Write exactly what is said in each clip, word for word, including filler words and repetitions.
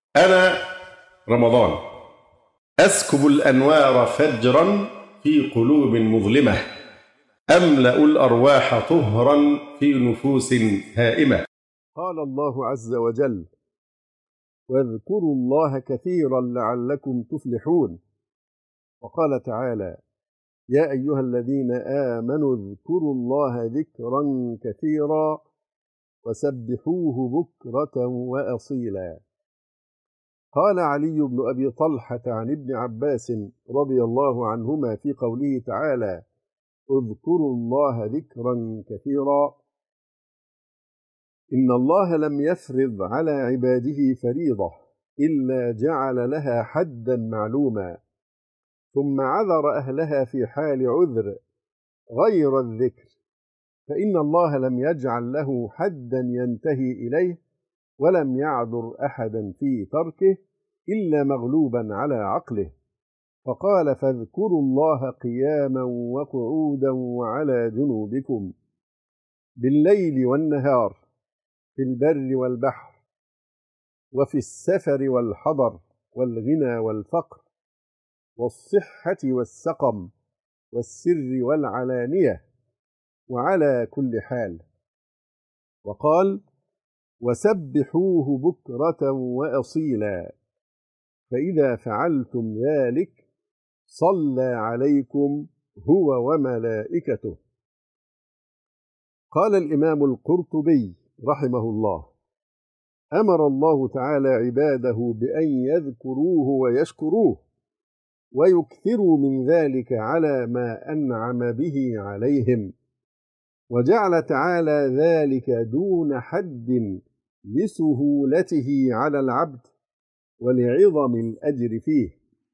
أنا رمضان أسكب الأنوار فجرا في قلوب مظلمة، أملأ الأرواح طهرا في نفوس هائمة. قال الله عز وجل: واذكروا الله كثيرا لعلكم تفلحون. وقال تعالى: يا أيها الذين آمنوا اذكروا الله ذكرا كثيرا وسبحوه بكرة وأصيلا. قال علي بن أبي طلحة عن ابن عباس رضي الله عنهما في قوله تعالى: اذكروا الله ذكرا كثيرا: إن الله لم يفرض على عباده فريضة إلا جعل لها حدا معلوما، ثم عذر أهلها في حال عذر غير الذكر، فإن الله لم يجعل له حدا ينتهي إليه، ولم يعذر أحدا في تركه إلا مغلوبا على عقله، فقال: فاذكروا الله قياما وقعودا وعلى جنوبكم بالليل والنهار، في البر والبحر، وفي السفر والحضر، والغنى والفقر، والصحة والسقم، والسر والعلانية، وعلى كل حال. وقال: وسبحوه بكرة وأصيلا، فإذا فعلتم ذلك صلى عليكم هو وملائكته. قال الإمام القرطبي رحمه الله: أمر الله تعالى عباده بأن يذكروه ويشكروه ويكثروا من ذلك على ما أنعم به عليهم، وجعل تعالى ذلك دون حد لسهولته على العبد ولعظم الأجر فيه.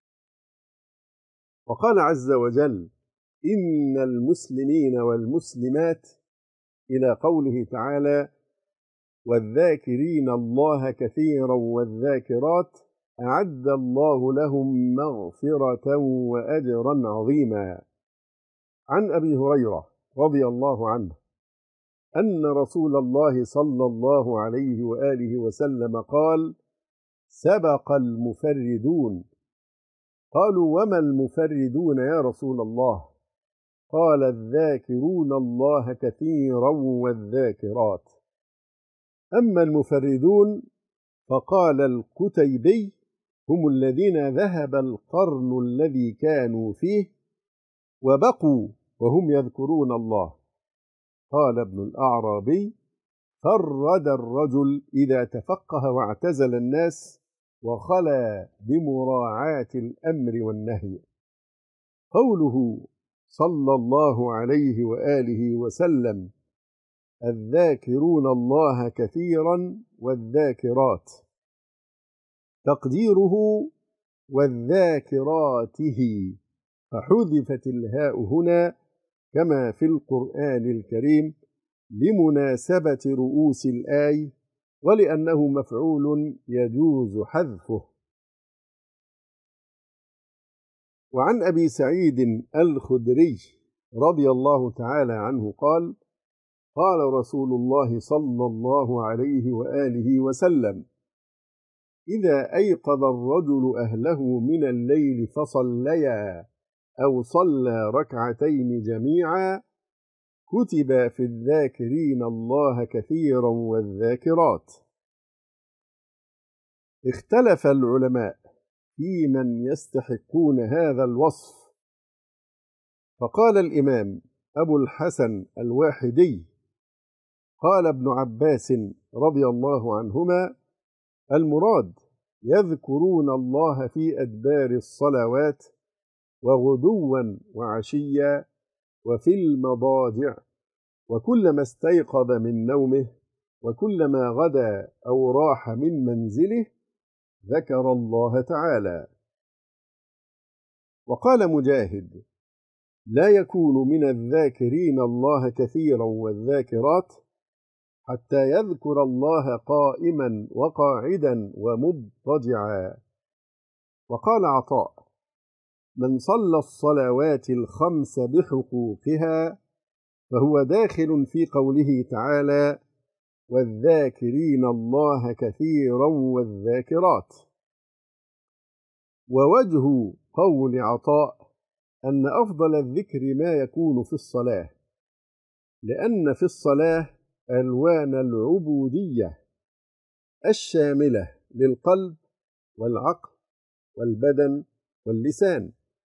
وقال عز وجل: إن المسلمين والمسلمات، إلى قوله تعالى: والذاكرين الله كثيرا والذاكرات أعد الله لهم مغفرة وأجرا عظيما. عن أبي هريرة رضي الله عنه أن رسول الله صلى الله عليه وآله وسلم قال: سبق المفردون. قالوا: وما المفردون يا رسول الله؟ قال: الذاكرون الله كثيرا والذاكرات. أما المفردون فقال الكتيبي: هم الذين ذهب القرن الذي كانوا فيه وبقوا وهم يذكرون الله. قال ابن الأعرابي: فرد الرجل إذا تفقه واعتزل الناس وخلا بمراعاة الأمر والنهي. قوله صلى الله عليه وآله وسلم: الذاكرون الله كثيرا والذاكرات، تقديره والذاكراته، فحذفت الهاء هنا كما في القرآن الكريم لمناسبة رؤوس الآية، ولأنه مفعول يجوز حذفه. وعن أبي سعيد الخدري رضي الله تعالى عنه قال: قال رسول الله صلى الله عليه وآله وسلم: إذا أيقظ الرجل أهله من الليل فصليا أو صلى ركعتين جميعا كتب في الذاكرين الله كثيرا والذاكرات. اختلف العلماء في من يستحقون هذا الوصف، فقال الإمام أبو الحسن الواحدي: قال ابن عباس رضي الله عنهما: المراد يذكرون الله في أدبار الصلوات وغدوا وعشيا وفي المضاجع، وكلما استيقظ من نومه، وكلما غدا أو راح من منزله ذكر الله تعالى. وقال مجاهد: لا يكون من الذاكرين الله كثيرا والذاكرات حتى يذكر الله قائما وقاعدا ومضطجعا. وقال عطاء: من صلى الصلوات الخمس بحقوقها فهو داخل في قوله تعالى: والذاكرين الله كثيرا والذاكرات. ووجه قول عطاء أن أفضل الذكر ما يكون في الصلاة، لأن في الصلاة ألوان العبودية الشاملة للقلب والعقل والبدن واللسان،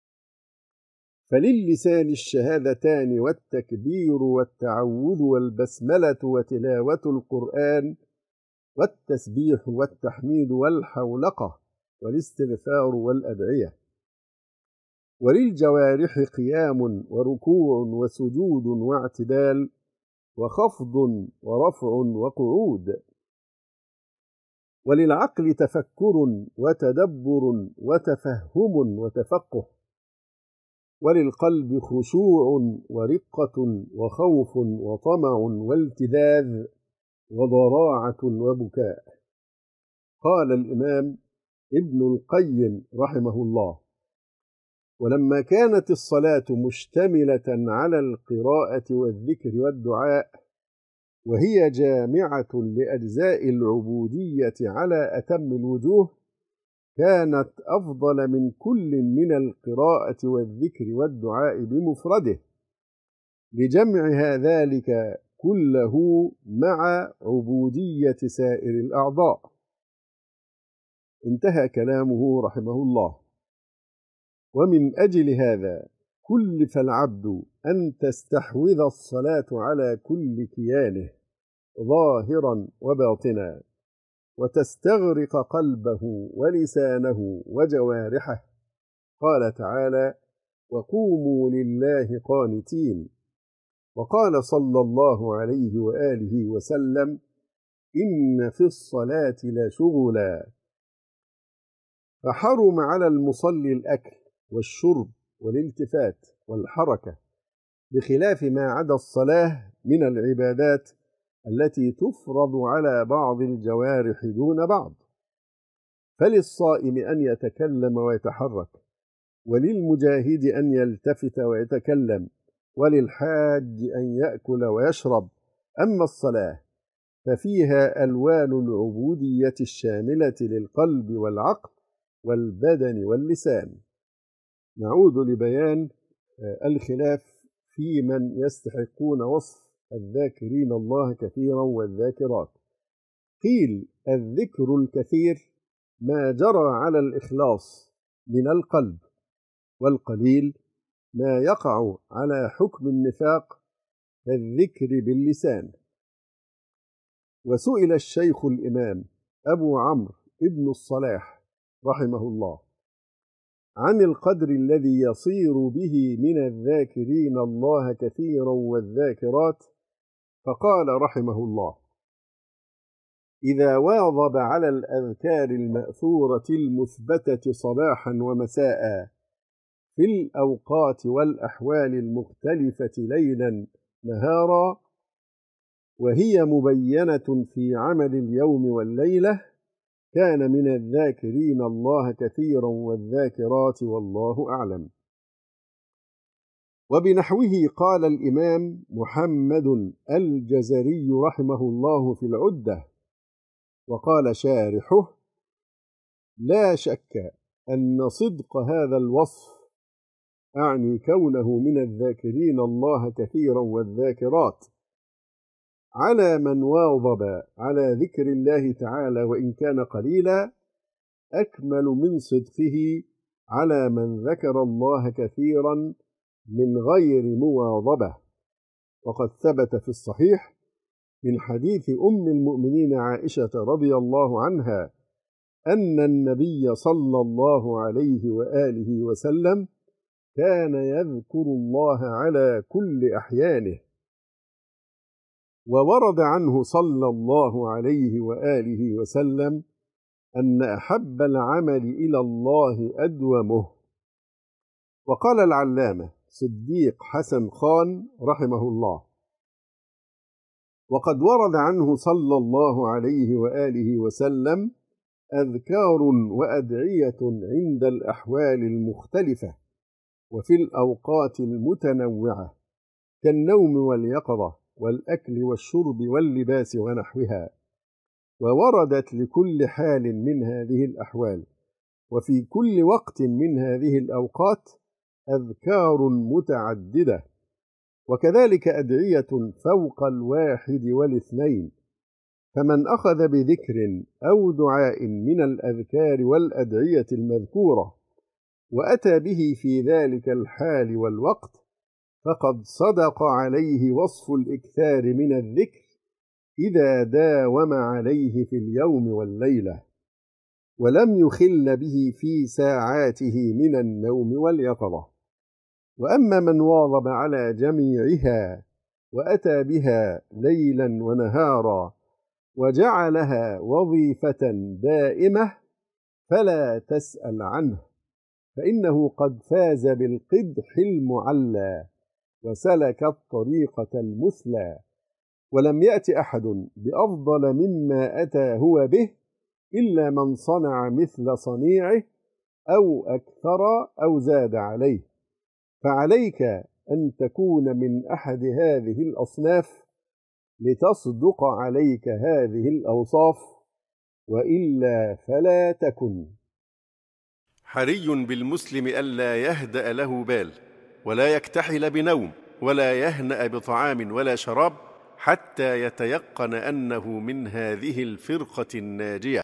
فللسان الشهادتان والتكبير والتعوذ والبسملة وتلاوة القرآن والتسبيح والتحميد والحولقة والاستغفار والأدعية، وللجوارح قيام وركوع وسجود واعتدال وخفض ورفع وقعود، وللعقل تفكر وتدبر وتفهم وتفقه، وللقلب خشوع ورقة وخوف وطمع والتذاذ وضراعة وبكاء. قال الإمام ابن القيم رحمه الله: ولما كانت الصلاة مشتملة على القراءة والذكر والدعاء، وهي جامعة لأجزاء العبودية على أتم الوجوه، كانت أفضل من كل من القراءة والذكر والدعاء بمفرده، لجمعها ذلك كله مع عبودية سائر الأعضاء. انتهى كلامه رحمه الله. ومن أجل هذا كلف العبد أن تستحوذ الصلاة على كل كيانه ظاهرا وباطنا، وتستغرق قلبه ولسانه وجوارحه. قال تعالى: وقوموا لله قانتين. وقال صلى الله عليه وآله وسلم: إن في الصلاة لشغلا. فحرم على المصلي الأكل والشرب والالتفات والحركة، بخلاف ما عدا الصلاة من العبادات التي تفرض على بعض الجوارح دون بعض. فللصائم أن يتكلم ويتحرك، وللمجاهد أن يلتفت ويتكلم، وللحاج أن يأكل ويشرب. أما الصلاة ففيها ألوان العبودية الشاملة للقلب والعقل والبدن واللسان. نعود لبيان الخلاف في من يستحقون وصف الذاكرين الله كثيرا والذاكرات. قيل: الذكر الكثير ما جرى على الإخلاص من القلب، والقليل ما يقع على حكم النفاق كالذكر باللسان. وسئل الشيخ الإمام أبو عمرو ابن الصلاح رحمه الله عن القدر الذي يصير به من الذاكرين الله كثيرا والذاكرات، فقال رحمه الله: إذا واظب على الأذكار المأثورة المثبتة صباحا ومساء في الأوقات والأحوال المختلفة ليلا نهارا، وهي مبينة في عمل اليوم والليلة، كان من الذاكرين الله كثيرا والذاكرات، والله أعلم. وبنحوه قال الإمام محمد الجزري رحمه الله في العدة، وقال شارحه: لا شك أن صدق هذا الوصف، أعني كونه من الذاكرين الله كثيرا والذاكرات، على من واظب على ذكر الله تعالى وإن كان قليلا، أكمل من صدقه على من ذكر الله كثيرا من غير مواظبة. وقد ثبت في الصحيح من حديث أم المؤمنين عائشة رضي الله عنها أن النبي صلى الله عليه وآله وسلم كان يذكر الله على كل أحيانه. وورد عنه صلى الله عليه وآله وسلم أن أحب العمل إلى الله أدومه. وقال العلامة صديق حسن خان رحمه الله: وقد ورد عنه صلى الله عليه وآله وسلم أذكار وأدعية عند الأحوال المختلفة وفي الأوقات المتنوعة، كالنوم واليقظة والأكل والشرب واللباس ونحوها، ووردت لكل حال من هذه الأحوال، وفي كل وقت من هذه الأوقات أذكار متعددة، وكذلك أدعية فوق الواحد والاثنين. فمن أخذ بذكر أو دعاء من الأذكار والأدعية المذكورة وأتى به في ذلك الحال والوقت فقد صدق عليه وصف الإكثار من الذكر إذا داوم عليه في اليوم والليلة، ولم يخل به في ساعاته من النوم واليقظة. وأما من واظب على جميعها وأتى بها ليلا ونهارا وجعلها وظيفة دائمة فلا تسأل عنه، فإنه قد فاز بالقدح المعلى وسلك الطريقة المثلى، ولم يأت أحد بأفضل مما أتى هو به إلا من صنع مثل صنيعه أو أكثر أو زاد عليه. فعليك أن تكون من أحد هذه الأصناف لتصدق عليك هذه الأوصاف، وإلا فلا تكن. حري بالمسلم ألا يهدأ له بال، ولا يكتحل بنوم، ولا يهنأ بطعام ولا شراب، حتى يتيقن أنه من هذه الفرقة الناجية.